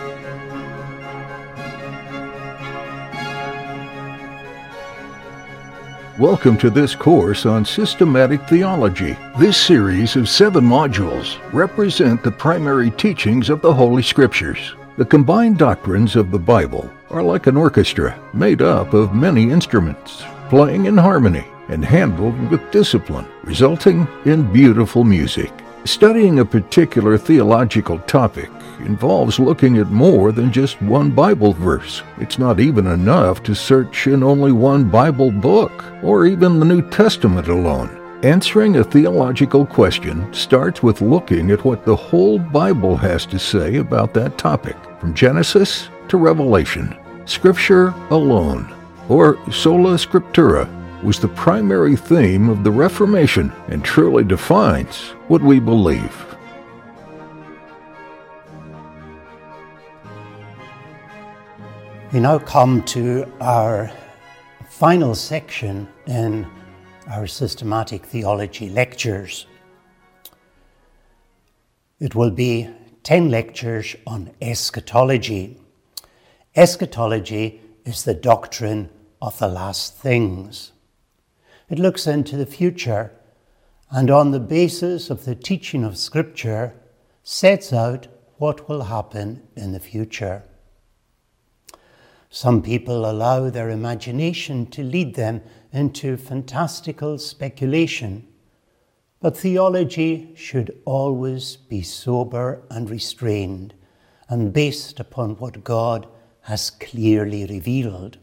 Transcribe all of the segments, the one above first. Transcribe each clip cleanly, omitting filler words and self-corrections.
Welcome to this course on systematic theology. This series of 7 modules represent the primary teachings of the Holy Scriptures. The combined doctrines of the Bible are like an orchestra made up of many instruments, playing in harmony and handled with discipline, resulting in beautiful music. Studying a particular theological topic involves looking at more than just one Bible verse. It's not even enough to search in only one Bible book, or even the New Testament alone. Answering a theological question starts with looking at what the whole Bible has to say about that topic, from Genesis to Revelation. Scripture alone, or sola scriptura, was the primary theme of the Reformation and truly defines what we believe. We now come to our final section in our systematic theology lectures. It will be 10 lectures on eschatology. Eschatology is the doctrine of the last things. It looks into the future and on the basis of the teaching of Scripture sets out what will happen in the future. Some people allow their imagination to lead them into fantastical speculation, but theology should always be sober and restrained and based upon what God has clearly revealed.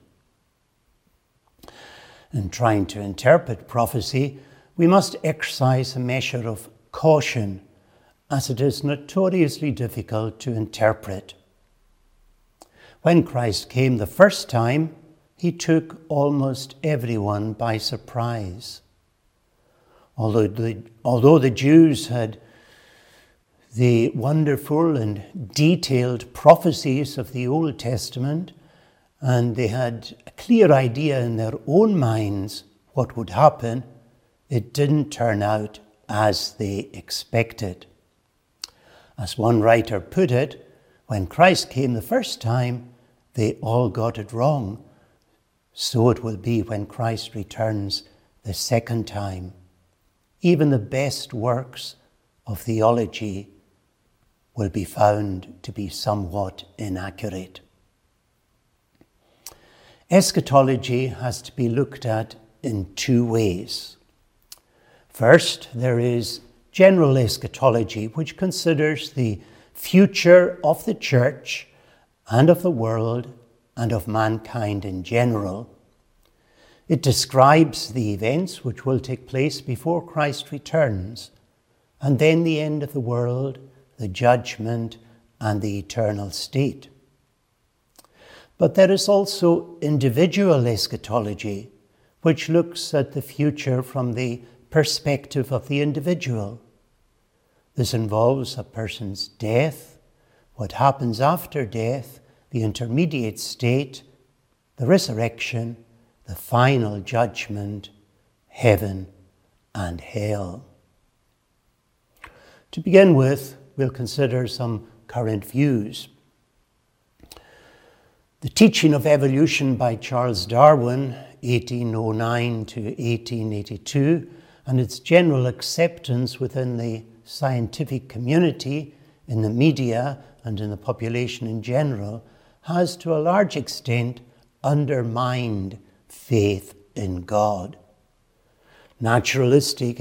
In trying to interpret prophecy, we must exercise a measure of caution, as it is notoriously difficult to interpret. When Christ came the first time, he took almost everyone by surprise. Although the Jews had the wonderful and detailed prophecies of the Old Testament, and they had a clear idea in their own minds what would happen, it didn't turn out as they expected. As one writer put it, when Christ came the first time, they all got it wrong. So it will be when Christ returns the second time. Even the best works of theology will be found to be somewhat inaccurate. Eschatology has to be looked at in 2 ways. First, there is general eschatology, which considers the future of the church and of the world and of mankind in general. It describes the events which will take place before Christ returns, and then the end of the world, the judgment, and the eternal state. But there is also individual eschatology, which looks at the future from the perspective of the individual. This involves a person's death, what happens after death, the intermediate state, the resurrection, the final judgment, heaven and hell. To begin with, we'll consider some current views. The teaching of evolution by Charles Darwin, 1809 to 1882, and its general acceptance within the scientific community, in the media, and in the population in general, has to a large extent undermined faith in God. Naturalistic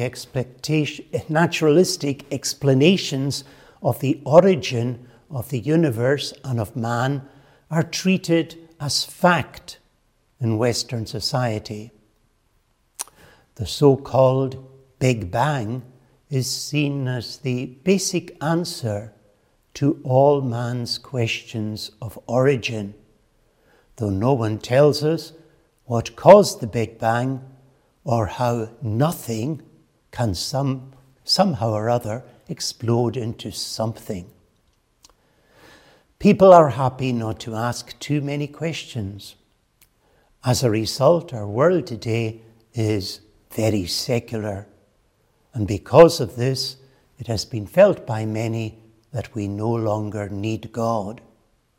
explanations of the origin of the universe and of man are treated as fact in Western society. The so-called Big Bang is seen as the basic answer to all man's questions of origin, though no one tells us what caused the Big Bang or how nothing can somehow or other explode into something. People are happy not to ask too many questions. As a result, our world today is very secular, and because of this, it has been felt by many that we no longer need God.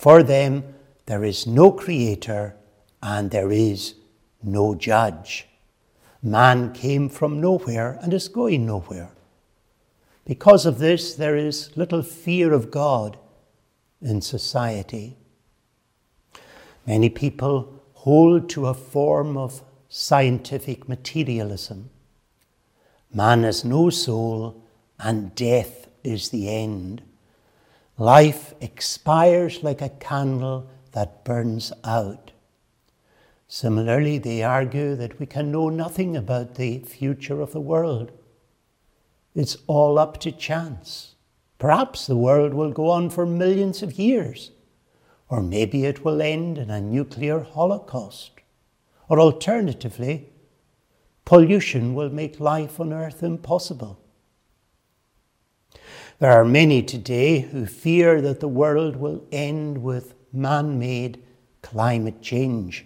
For them there is no creator and there is no judge. Man came from nowhere and is going nowhere. Because of this, there is little fear of God in society. Many people hold to a form of scientific materialism. Man has no soul and death is the end. Life expires like a candle that burns out. Similarly, they argue that we can know nothing about the future of the world. It's all up to chance. Perhaps the world will go on for millions of years, or maybe it will end in a nuclear holocaust, or alternatively, pollution will make life on Earth impossible. There are many today who fear that the world will end with man-made climate change.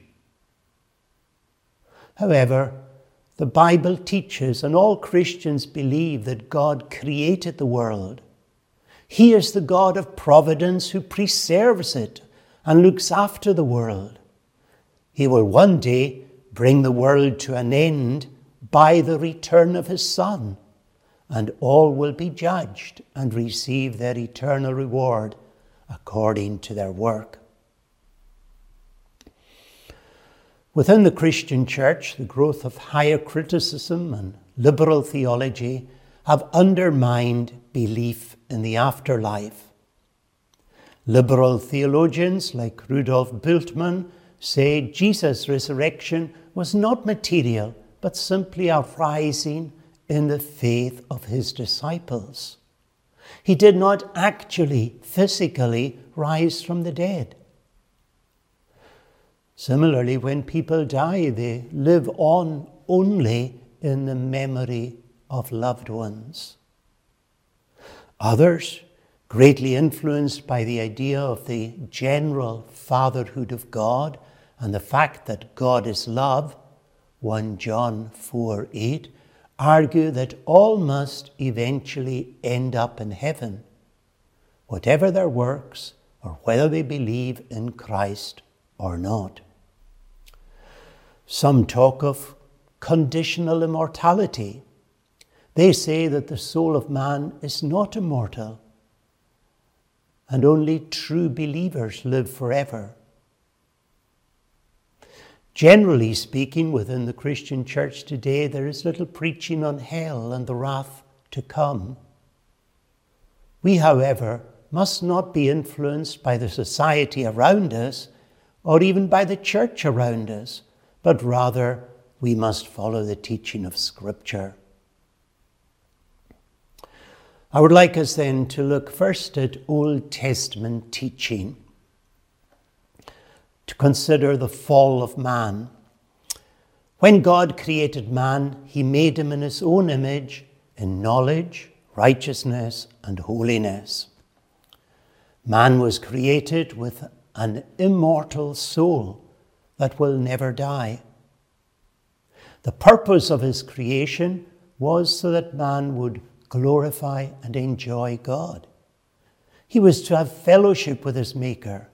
However, the Bible teaches, and all Christians believe, that God created the world. He is the God of providence who preserves it and looks after the world. He will one day bring the world to an end by the return of his Son, and all will be judged and receive their eternal reward according to their work. Within the Christian church, the growth of higher criticism and liberal theology have undermined belief in the afterlife. Liberal theologians like Rudolf Bultmann say Jesus' resurrection was not material, but simply a rising in the faith of his disciples. He did not actually, physically rise from the dead. Similarly, when people die, they live on only in the memory of loved ones. Others, greatly influenced by the idea of the general fatherhood of God and the fact that God is love, 1 John 4:8, argue that all must eventually end up in heaven, whatever their works or whether they believe in Christ or not. Some talk of conditional immortality. They say that the soul of man is not immortal and only true believers live forever. Generally speaking, within the Christian church today, there is little preaching on hell and the wrath to come. We, however, must not be influenced by the society around us or even by the church around us, but rather we must follow the teaching of Scripture. I would like us then to look first at Old Testament teaching, to consider the fall of man. When God created man, he made him in his own image, in knowledge, righteousness, and holiness. Man was created with an immortal soul that will never die. The purpose of his creation was so that man would glorify and enjoy God. He was to have fellowship with his Maker.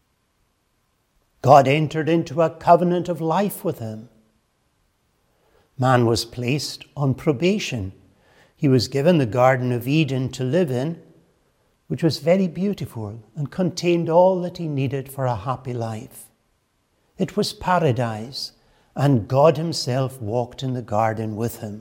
God entered into a covenant of life with him. Man was placed on probation. He was given the Garden of Eden to live in, which was very beautiful and contained all that he needed for a happy life. It was paradise, and God himself walked in the garden with him.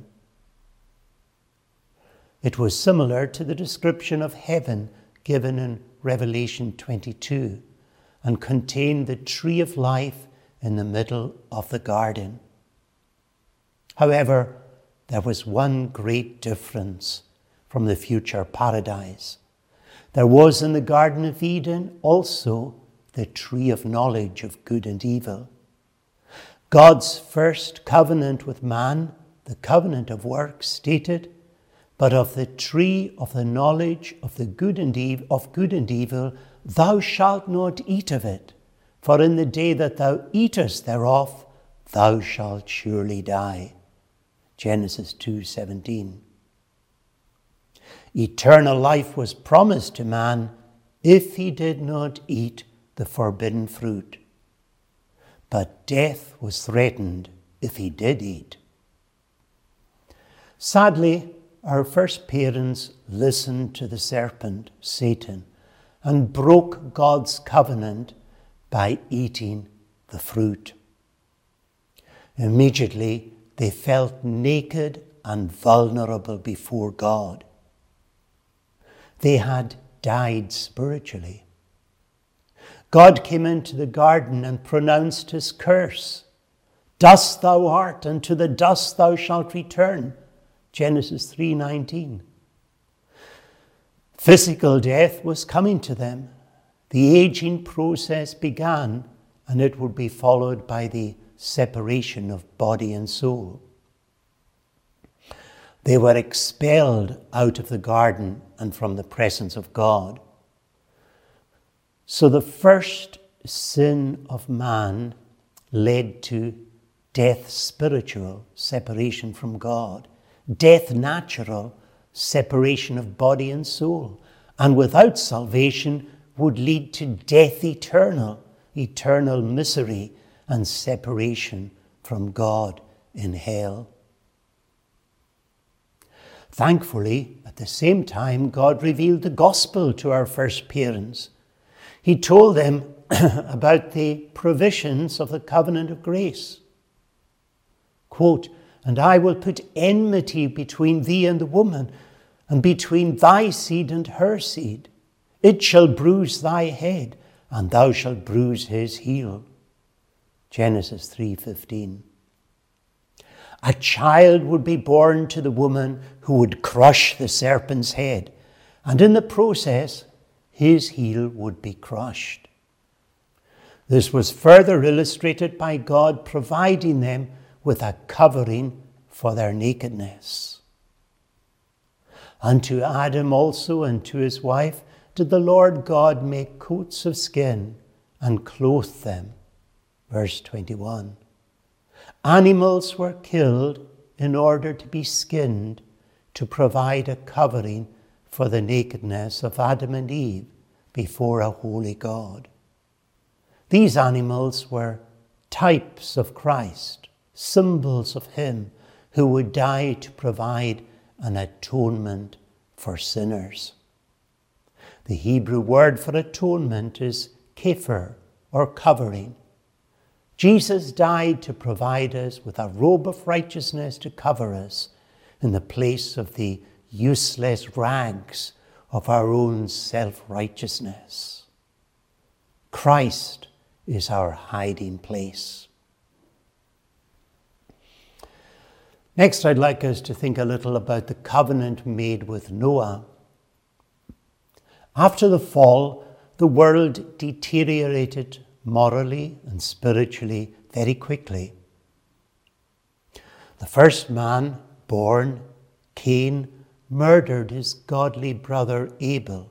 It was similar to the description of heaven given in Revelation 22 and contained the tree of life in the middle of the garden. However, there was one great difference from the future paradise. There was in the Garden of Eden also the tree of knowledge of good and evil. God's first covenant with man, the covenant of works, stated, "But of the tree of the knowledge of the good and evil, thou shalt not eat of it, for in the day that thou eatest thereof, thou shalt surely die." Genesis 2:17. Eternal life was promised to man if he did not eat the forbidden fruit. But death was threatened if he did eat. Sadly, our first parents listened to the serpent, Satan, and broke God's covenant by eating the fruit. Immediately, they felt naked and vulnerable before God. They had died spiritually. God came into the garden and pronounced his curse. Dust thou art, and to the dust thou shalt return. Genesis 3:19. Physical death was coming to them. The aging process began, and it would be followed by the separation of body and soul. They were expelled out of the garden and from the presence of God. So the first sin of man led to death spiritual, separation from God. Death natural, separation of body and soul. And without salvation would lead to death eternal, eternal misery and separation from God in hell. Thankfully, at the same time, God revealed the gospel to our first parents. He told them about the provisions of the covenant of grace. Quote, "And I will put enmity between thee and the woman, and between thy seed and her seed. It shall bruise thy head, and thou shalt bruise his heel." Genesis 3:15. A child would be born to the woman who would crush the serpent's head, and in the process, his heel would be crushed. This was further illustrated by God providing them with a covering for their nakedness. Unto Adam also and to his wife did the Lord God make coats of skin and clothe them. Verse 21. Animals were killed in order to be skinned to provide a covering for the nakedness of Adam and Eve before a holy God. These animals were types of Christ, symbols of him who would die to provide an atonement for sinners. The Hebrew word for atonement is kephar, or covering. Jesus died to provide us with a robe of righteousness to cover us in the place of the useless rags of our own self-righteousness. Christ is our hiding place. Next, I'd like us to think a little about the covenant made with Noah. After the fall, the world deteriorated morally and spiritually very quickly. The first man born, Cain, murdered his godly brother Abel.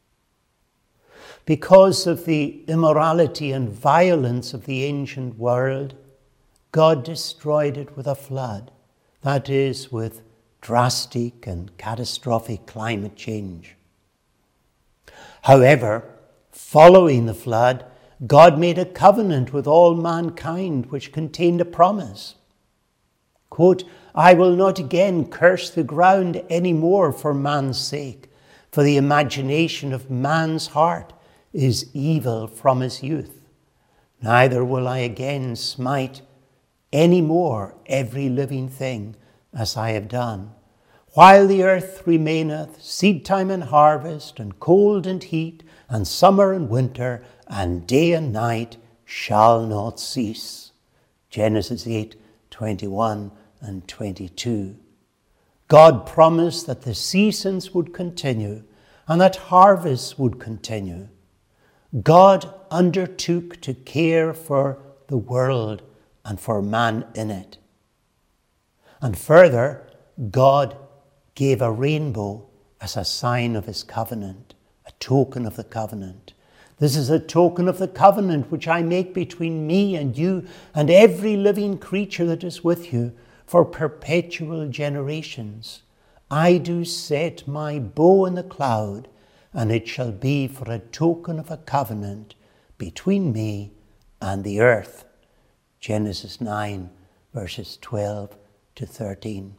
Because of the immorality and violence of the ancient world, God destroyed it with a flood, that is, with drastic and catastrophic climate change. However, following the flood, God made a covenant with all mankind which contained a promise. Quote, "I will not again curse the ground any more for man's sake, for the imagination of man's heart is evil from his youth. Neither will I again smite any more every living thing as I have done. While the earth remaineth, seed time and harvest, and cold and heat, and summer and winter, and day and night shall not cease." Genesis 8:21 and 22. God promised that the seasons would continue and that harvests would continue. God undertook to care for the world and for man in it. And further, God gave a rainbow as a sign of his covenant, a token of the covenant. This is a token of the covenant which I make between me and you and every living creature that is with you for perpetual generations. I do set my bow in the cloud, and it shall be for a token of a covenant between me and the earth. Genesis 9, verses 12 to 13.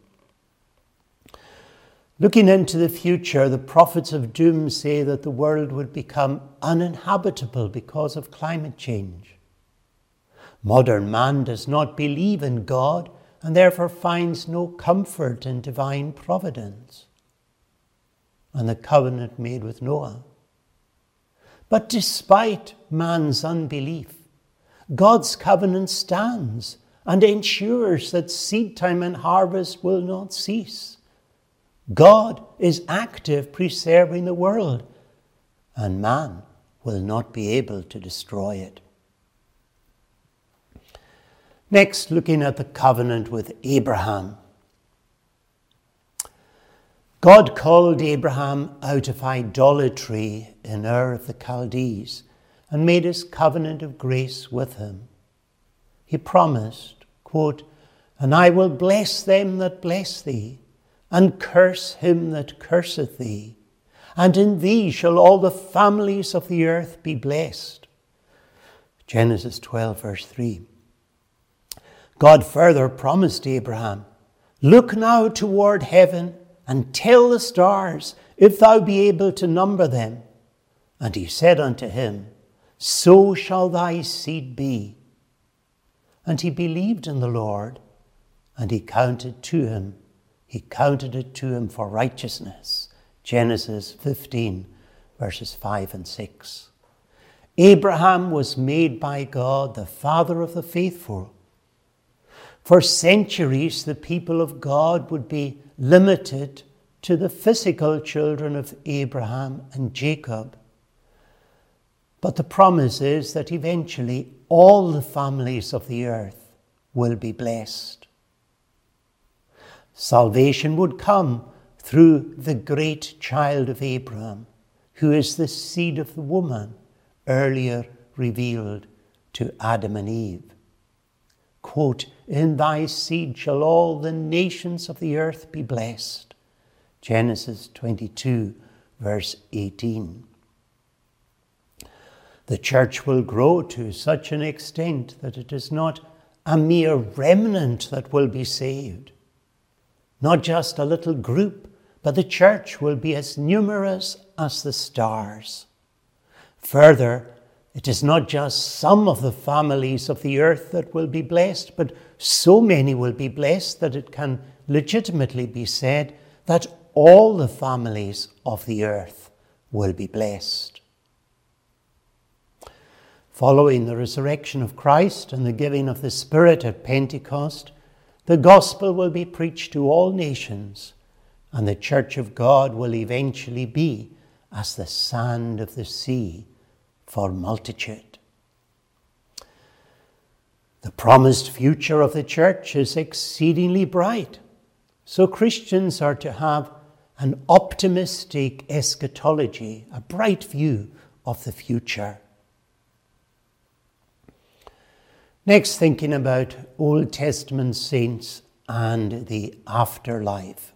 Looking into the future, the prophets of doom say that the world would become uninhabitable because of climate change. Modern man does not believe in God and therefore finds no comfort in divine providence and the covenant made with Noah. But despite man's unbelief, God's covenant stands and ensures that seed time and harvest will not cease. God is active preserving the world, and man will not be able to destroy it. Next, looking at the covenant with Abraham. God called Abraham out of idolatry in Ur of the Chaldees and made his covenant of grace with him. He promised, quote, "And I will bless them that bless thee, and curse him that curseth thee. And in thee shall all the families of the earth be blessed." Genesis 12, verse 3. God further promised Abraham, "Look now toward heaven and tell the stars, if thou be able to number them." And he said unto him, "So shall thy seed be." And he believed in the Lord, and he counted it to him for righteousness. Genesis 15, verses 5 and 6. Abraham was made by God the father of the faithful. For centuries, the people of God would be limited to the physical children of Abraham and Jacob. But the promise is that eventually all the families of the earth will be blessed. Salvation would come through the great child of Abraham, who is the seed of the woman, earlier revealed to Adam and Eve. Quote, "In thy seed shall all the nations of the earth be blessed." Genesis 22, verse 18. The church will grow to such an extent that it is not a mere remnant that will be saved. Not just a little group, but the church will be as numerous as the stars. Further, it is not just some of the families of the earth that will be blessed, but so many will be blessed that it can legitimately be said that all the families of the earth will be blessed. Following the resurrection of Christ and the giving of the Spirit at Pentecost, the gospel will be preached to all nations, and the church of God will eventually be as the sand of the sea for multitude. The promised future of the church is exceedingly bright, so Christians are to have an optimistic eschatology, a bright view of the future. Next, thinking about Old Testament saints and the afterlife.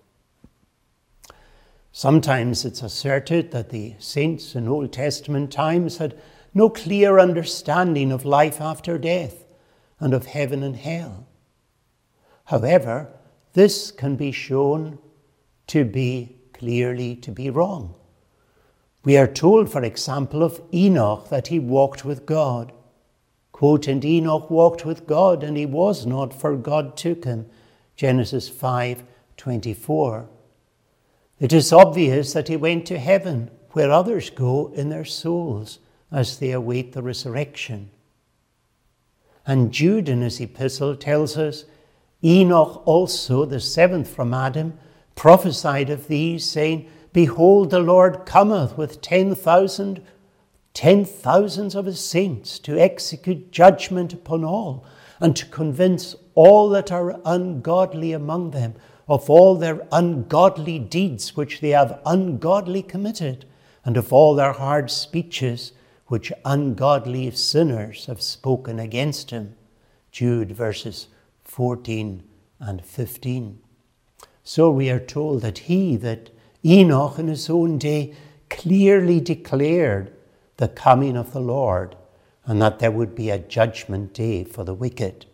Sometimes it's asserted that the saints in Old Testament times had no clear understanding of life after death and of heaven and hell. However, this can be shown to be clearly wrong. We are told, for example, of Enoch that he walked with God. Quote, "And Enoch walked with God, and he was not, for God took him." Genesis 5:24. It is obvious that he went to heaven, where others go in their souls as they await the resurrection. And Jude in his epistle tells us, "Enoch also, the seventh from Adam, prophesied of these, saying, Behold, the Lord cometh with 10,000 of his saints to execute judgment upon all, and to convince all that are ungodly among them of all their ungodly deeds which they have ungodly committed, and of all their hard speeches which ungodly sinners have spoken against him." Jude verses 14 and 15. So we are told that Enoch in his own day clearly declared the coming of the Lord, and that there would be a judgment day for the wicked.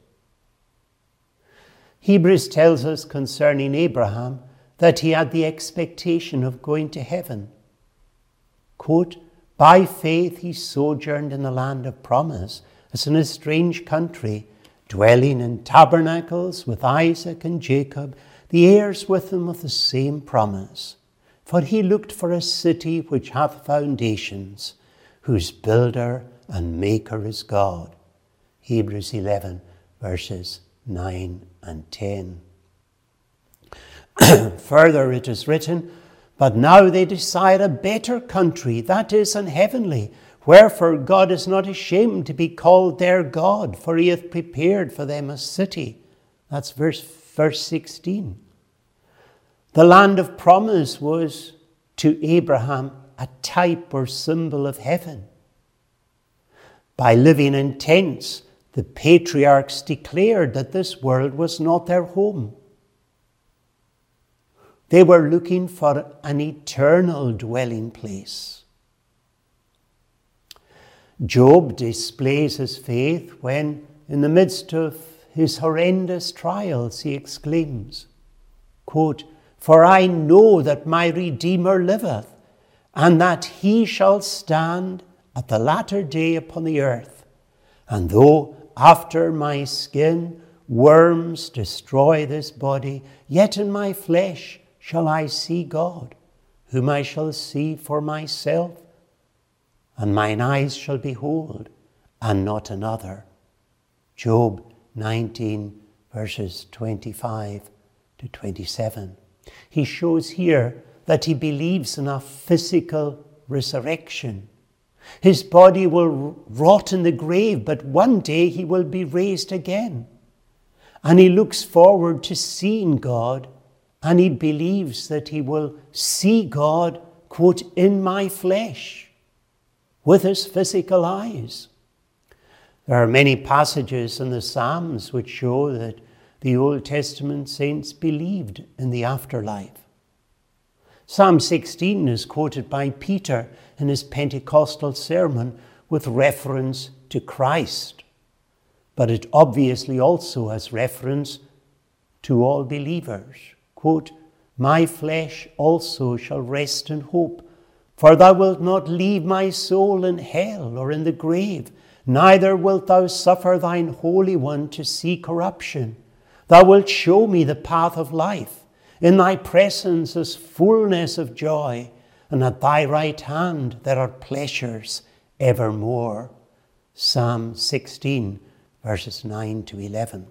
Hebrews tells us concerning Abraham that he had the expectation of going to heaven. Quote, by faith he sojourned in the land of promise, as in a strange country, dwelling in tabernacles with Isaac and Jacob, the heirs with him of the same promise. For he looked for a city which hath foundations, whose builder and maker is God. Hebrews 11, verses 9 and 10. Further it is written, but now they desire a better country, that is, an heavenly. Wherefore God is not ashamed to be called their God, for he hath prepared for them a city. That's verse 16. The land of promise was to Abraham a type or symbol of heaven. By living in tents, the patriarchs declared that this world was not their home. They were looking for an eternal dwelling place. Job displays his faith when, in the midst of his horrendous trials, he exclaims, quote, for I know that my Redeemer liveth, and that he shall stand at the latter day upon the earth. And though after my skin worms destroy this body, yet in my flesh shall I see God, whom I shall see for myself, and mine eyes shall behold, and not another. Job 19, verses 25 to 27. He shows here that he believes in a physical resurrection. His body will rot in the grave, but one day he will be raised again. And he looks forward to seeing God, and he believes that he will see God, quote, in my flesh, with his physical eyes. There are many passages in the Psalms which show that the Old Testament saints believed in the afterlife. Psalm 16 is quoted by Peter in his Pentecostal sermon with reference to Christ, but it obviously also has reference to all believers. Quote, my flesh also shall rest in hope, for thou wilt not leave my soul in hell or in the grave, neither wilt thou suffer thine Holy One to see corruption. Thou wilt show me the path of life. In thy presence is fullness of joy, and at thy right hand there are pleasures evermore. Psalm 16, verses 9 to 11.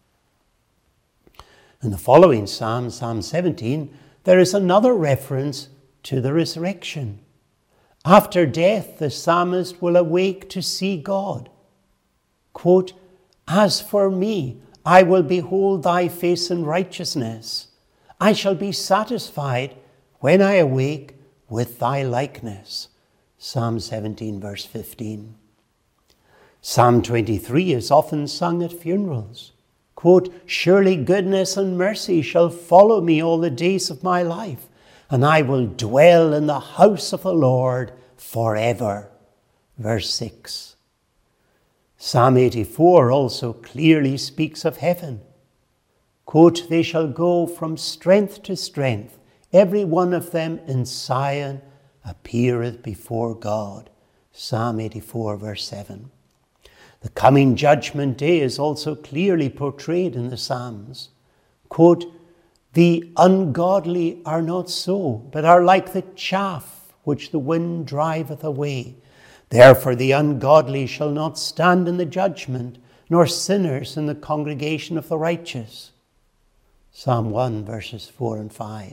In the following psalm, Psalm 17, there is another reference to the resurrection. After death, the psalmist will awake to see God. Quote, as for me, I will behold thy face in righteousness. I shall be satisfied when I awake with thy likeness. Psalm 17, verse 15. Psalm 23 is often sung at funerals. Quote, surely goodness and mercy shall follow me all the days of my life, and I will dwell in the house of the Lord forever. Verse 6. Psalm 84 also clearly speaks of heaven. Quote, they shall go from strength to strength. Every one of them in Zion appeareth before God. Psalm 84, verse 7. The coming judgment day is also clearly portrayed in the Psalms. Quote, the ungodly are not so, but are like the chaff which the wind driveth away. Therefore the ungodly shall not stand in the judgment, nor sinners in the congregation of the righteous. Psalm 1, verses 4 and 5.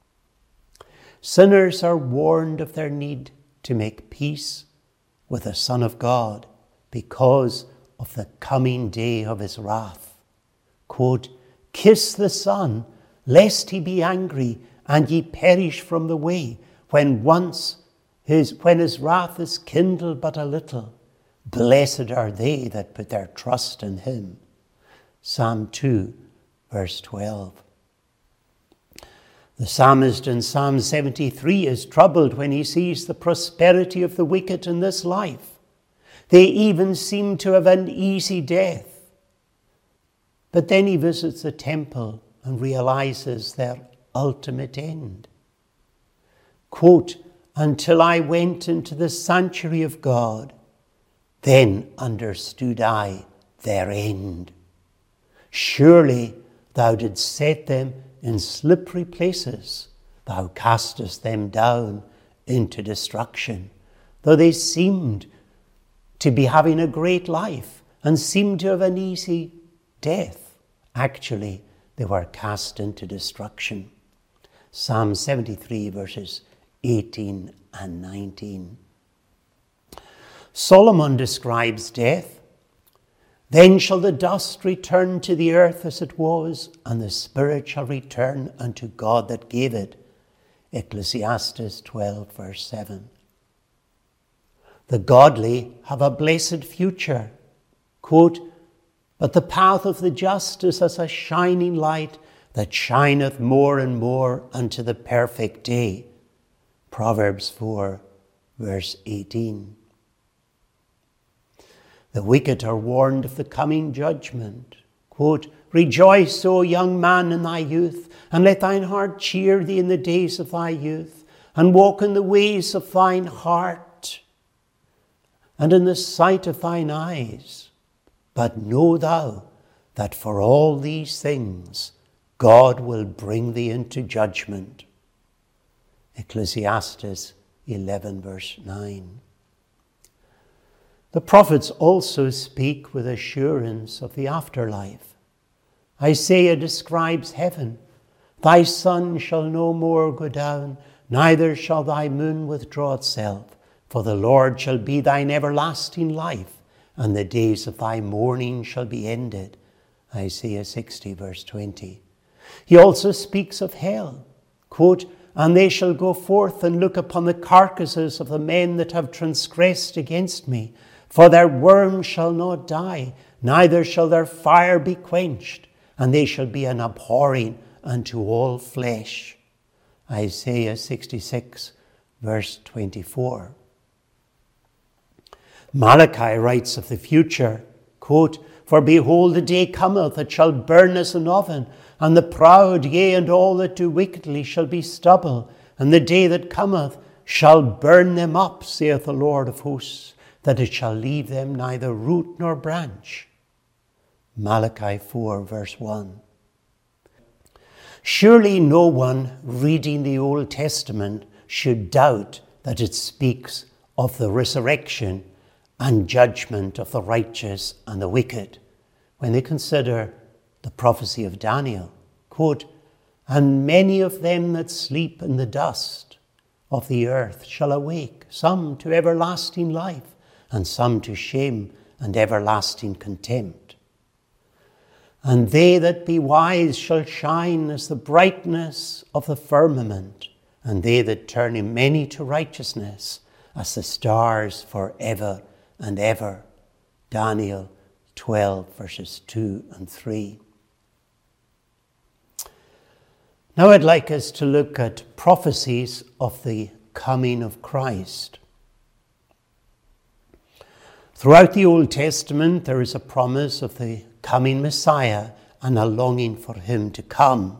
Sinners are warned of their need to make peace with the Son of God because of the coming day of his wrath. Quote, kiss the Son, lest he be angry, and ye perish from the way, when his wrath is kindled but a little. Blessed are they that put their trust in him. Psalm 2, verse 12. The psalmist in Psalm 73 is troubled when he sees the prosperity of the wicked in this life. They even seem to have an easy death. But then he visits the temple and realizes their ultimate end. Quote, until I went into the sanctuary of God, then understood I their end. Surely thou didst set them in slippery places. Thou castest them down into destruction. Though they seemed to be having a great life and seemed to have an easy death, actually they were cast into destruction. Psalm 73 verses 18 and 19. Solomon describes death. Then shall the dust return to the earth as it was, and the spirit shall return unto God that gave it. Ecclesiastes 12 verse 7. The godly have a blessed future. Quote, but the path of the just is as a shining light that shineth more and more unto the perfect day. Proverbs 4 verse 18. The wicked are warned of the coming judgment. Quote, rejoice, O young man, in thy youth, and let thine heart cheer thee in the days of thy youth, and walk in the ways of thine heart, and in the sight of thine eyes. But know thou that for all these things God will bring thee into judgment. Ecclesiastes 11 verse 9. The prophets also speak with assurance of the afterlife. Isaiah describes heaven. Thy sun shall no more go down, neither shall thy moon withdraw itself, for the Lord shall be thine everlasting life, and the days of thy mourning shall be ended. Isaiah 60 verse 20. He also speaks of hell. Quote, and they shall go forth and look upon the carcasses of the men that have transgressed against me, for their worm shall not die, neither shall their fire be quenched, and they shall be an abhorring unto all flesh. Isaiah 66 verse 24. Malachi writes of the future, quote, for behold, the day cometh that shall burn as an oven, and the proud, yea, and all that do wickedly shall be stubble, and the day that cometh shall burn them up, saith the Lord of hosts, that it shall leave them neither root nor branch. Malachi 4 verse 1. Surely no one reading the Old Testament should doubt that it speaks of the resurrection and judgment of the righteous and the wicked when they consider the prophecy of Daniel. Quote, and many of them that sleep in the dust of the earth shall awake, some to everlasting life, and some to shame and everlasting contempt. And they that be wise shall shine as the brightness of the firmament, and they that turn many to righteousness as the stars forever and ever. Daniel 12 verses 2 and 3. Now I'd like us to look at prophecies of the coming of Christ. Throughout the Old Testament, there is a promise of the coming Messiah and a longing for him to come.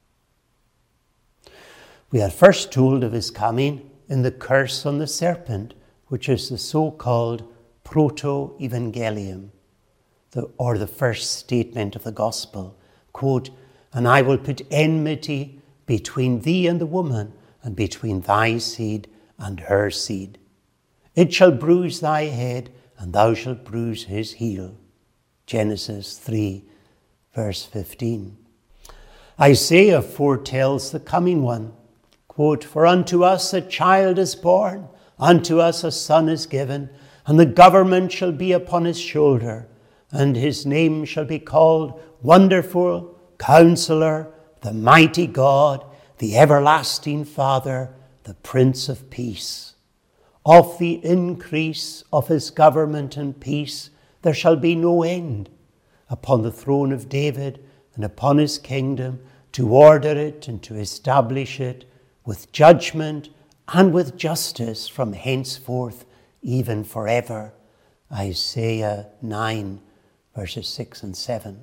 We are first told of his coming in the curse on the serpent, which is the so-called proto-evangelium, or the first statement of the gospel. Quote, and I will put enmity between thee and the woman, and between thy seed and her seed. It shall bruise thy head, and thou shalt bruise his heel. Genesis 3, verse 15. Isaiah foretells the coming one. Quote, for unto us a child is born, unto us a son is given, and the government shall be upon his shoulder, and his name shall be called Wonderful, Counselor, the Mighty God, the Everlasting Father, the Prince of Peace. Of the increase of his government and peace there shall be no end, upon the throne of David and upon his kingdom, to order it and to establish it with judgment and with justice from henceforth even forever. Isaiah 9, verses 6 and 7.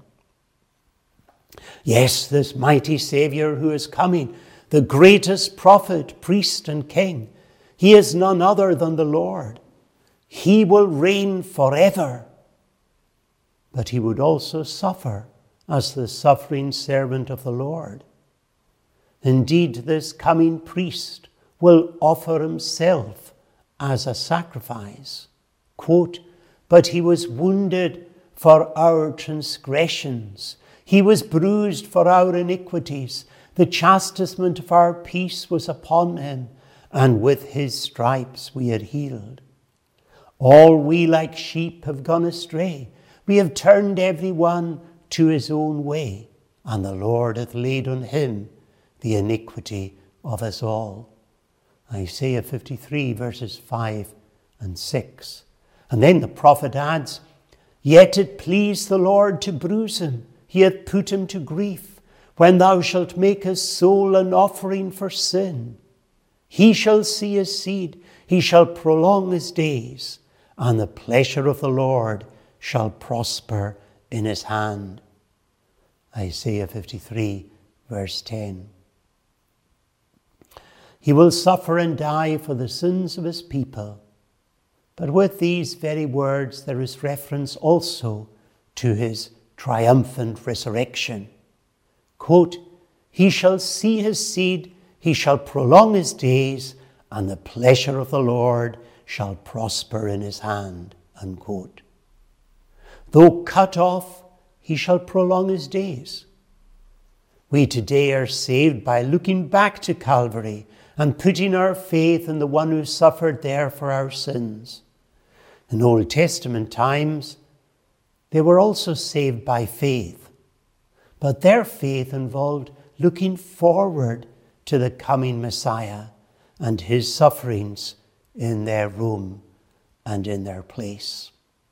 Yes, this mighty Saviour who is coming, the greatest prophet, priest, and king, he is none other than the Lord. He will reign forever. But he would also suffer as the suffering servant of the Lord. Indeed, this coming priest will offer himself as a sacrifice. Quote, but he was wounded for our transgressions. He was bruised for our iniquities. The chastisement of our peace was upon him, and with his stripes we had healed. All we like sheep have gone astray. We have turned every one to his own way, and the Lord hath laid on him the iniquity of us all. Isaiah 53, verses 5 and 6. And then the prophet adds, yet it pleased the Lord to bruise him. He hath put him to grief. When thou shalt make his soul an offering for sin, he shall see his seed. He shall prolong his days, and the pleasure of the Lord shall prosper in his hand. Isaiah 53, verse 10. He will suffer and die for the sins of his people. But with these very words, there is reference also to his triumphant resurrection. Quote, he shall see his seed, he shall prolong his days, and the pleasure of the Lord shall prosper in his hand. Unquote. Though cut off, he shall prolong his days. We today are saved by looking back to Calvary and putting our faith in the one who suffered there for our sins. In Old Testament times, they were also saved by faith, but their faith involved looking forward to the coming Messiah and his sufferings in their room and in their place.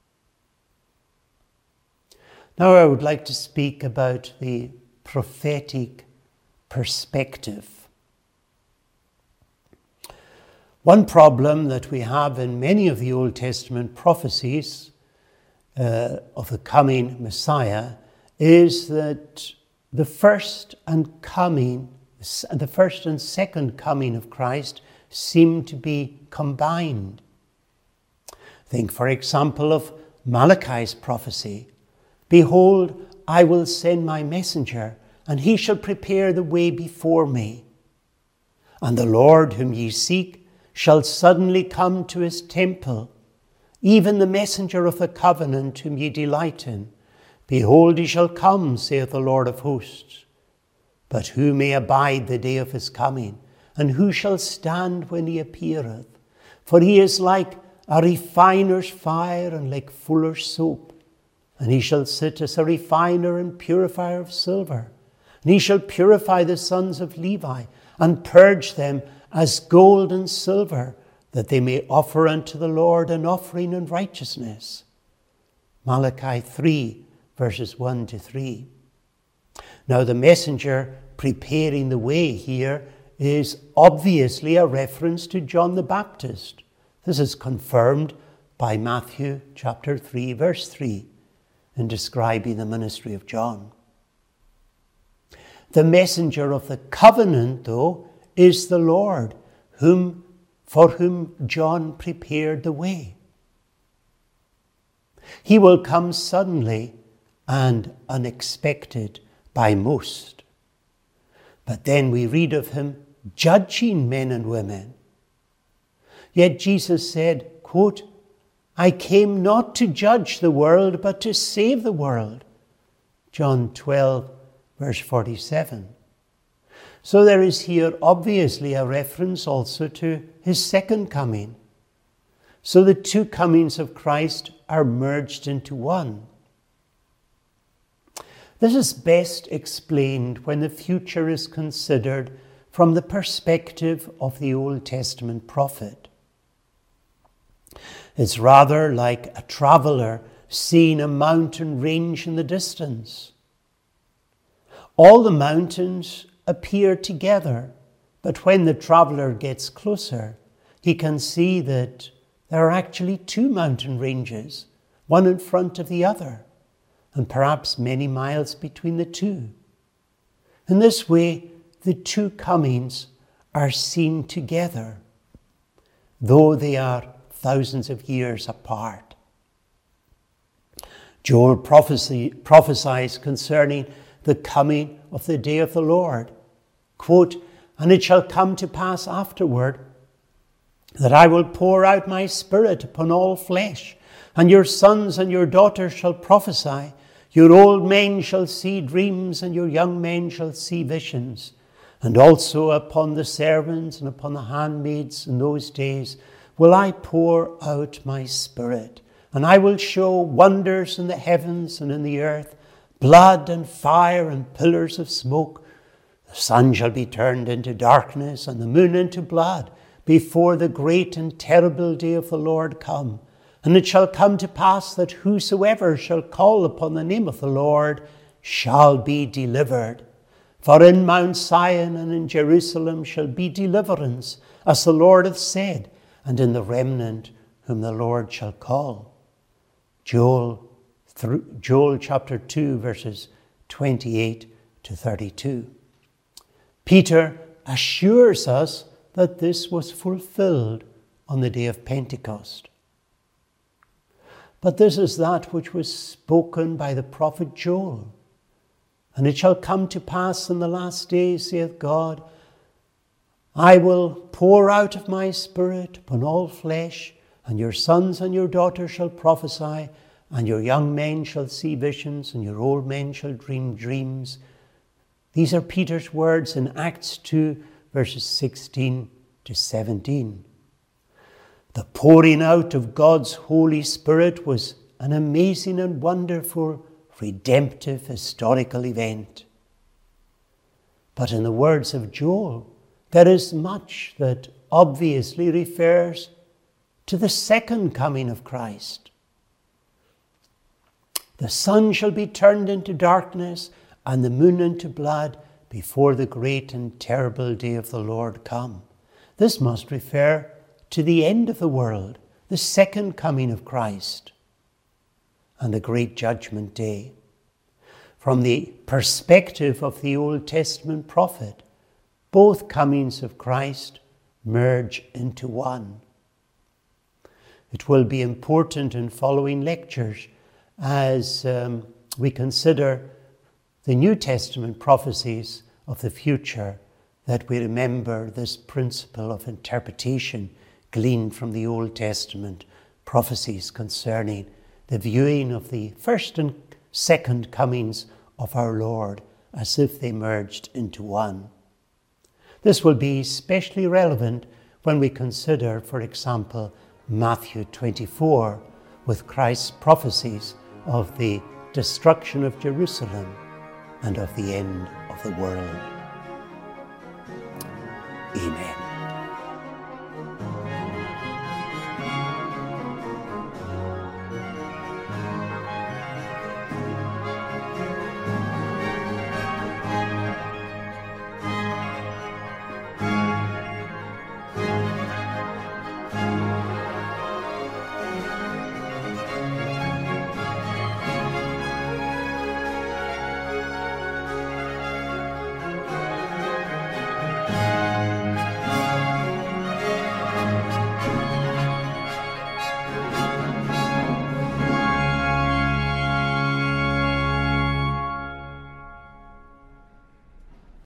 Now I would like to speak about the prophetic perspective. One problem that we have in many of the Old Testament prophecies of the coming Messiah is that the first and second coming of Christ seem to be combined. Think, for example, of Malachi's prophecy. Behold, I will send my messenger, and he shall prepare the way before me. And the Lord whom ye seek shall suddenly come to his temple, even the messenger of the covenant whom ye delight in. Behold, he shall come, saith the Lord of hosts. But who may abide the day of his coming? And who shall stand when he appeareth? For he is like a refiner's fire and like fuller's soap. And he shall sit as a refiner and purifier of silver. And he shall purify the sons of Levi and purge them as gold and silver, that they may offer unto the Lord an offering in righteousness. Malachi 3, verses 1 to 3. Now the messenger preparing the way here is obviously a reference to John the Baptist. This is confirmed by Matthew chapter 3, verse 3, in describing the ministry of John. The messenger of the covenant, though, is the Lord, for whom John prepared the way. He will come suddenly and unexpected by most. But then we read of him judging men and women. Yet Jesus said, quote, I came not to judge the world, but to save the world. John 12, verse 47. So there is here obviously a reference also to his second coming. So the two comings of Christ are merged into one. This is best explained when the future is considered from the perspective of the Old Testament prophet. It's rather like a traveller seeing a mountain range in the distance. All the mountains appear together, but when the traveller gets closer, he can see that there are actually two mountain ranges, one in front of the other, and perhaps many miles between the two. In this way, the two comings are seen together, though they are thousands of years apart. Joel prophesies concerning the coming of the day of the Lord. Quote, "And it shall come to pass afterward that I will pour out my Spirit upon all flesh, and your sons and your daughters shall prophesy. Your old men shall see dreams, and your young men shall see visions. And also upon the servants and upon the handmaids in those days will I pour out my Spirit, and I will show wonders in the heavens and in the earth, blood and fire and pillars of smoke. The sun shall be turned into darkness and the moon into blood before the great and terrible day of the Lord come. And it shall come to pass that whosoever shall call upon the name of the Lord shall be delivered. For in Mount Zion and in Jerusalem shall be deliverance, as the Lord hath said, and in the remnant whom the Lord shall call." Joel chapter 2, verses 28 to 32. Peter assures us that this was fulfilled on the day of Pentecost. But this is that which was spoken by the prophet Joel. "And it shall come to pass in the last days, saith God, I will pour out of my Spirit upon all flesh, and your sons and your daughters shall prophesy, and your young men shall see visions, and your old men shall dream dreams." These are Peter's words in Acts 2, verses 16 to 17. The pouring out of God's Holy Spirit was an amazing and wonderful redemptive historical event. But in the words of Joel, there is much that obviously refers to the second coming of Christ. "The sun shall be turned into darkness and the moon into blood before the great and terrible day of the Lord come." This must refer to the end of the world, the second coming of Christ, and the great judgment day. From the perspective of the Old Testament prophet, both comings of Christ merge into one. It will be important in following lectures as we consider the New Testament prophecies of the future, that we remember this principle of interpretation gleaned from the Old Testament prophecies concerning the viewing of the first and second comings of our Lord as if they merged into one. This will be especially relevant when we consider, for example, Matthew 24, with Christ's prophecies of the destruction of Jerusalem and of the end of the world. Amen.